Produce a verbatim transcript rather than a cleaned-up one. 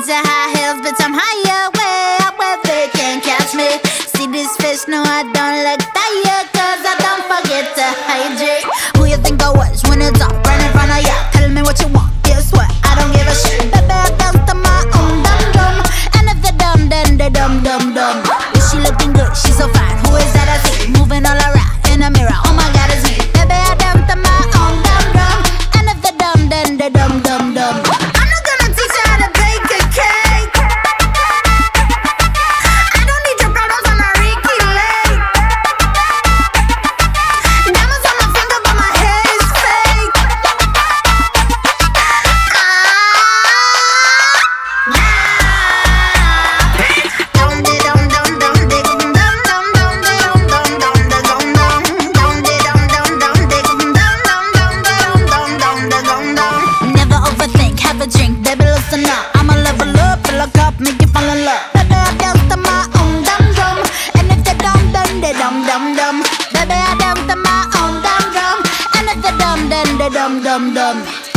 into high heels, but I'm higher, way up where they can't catch me. See this fish, no I don't look tired, cause I don't forget to hydrate. Who you think I was when it's all right in front of ya? Tell me what you want, guess what? I don't give a shit. Baby, I dance to my own dum dum, and if they're dumb, then they're dumb dum dum. Is she looking good? She's so fine. Who is that I see moving all around in the mirror? Oh my God, it's me. Baby, I dance to my own dum dum, and if they're dumb, then they're dumb dum dum. I'm not gonna teach you how to bake a cake. I don't need your problems on my Ricky Lake. Diamonds on my finger, but my hair is fake. Never overthink, have a drink, baby, listen up. I'ma level up, fill a cup, make you fall in love. Baby, I dance to my own dum dum, and if they're dumb, then they're dumb dum dum. Baby, I dance to my own dum dum, and if they're dumb, then they're dumb dum dum.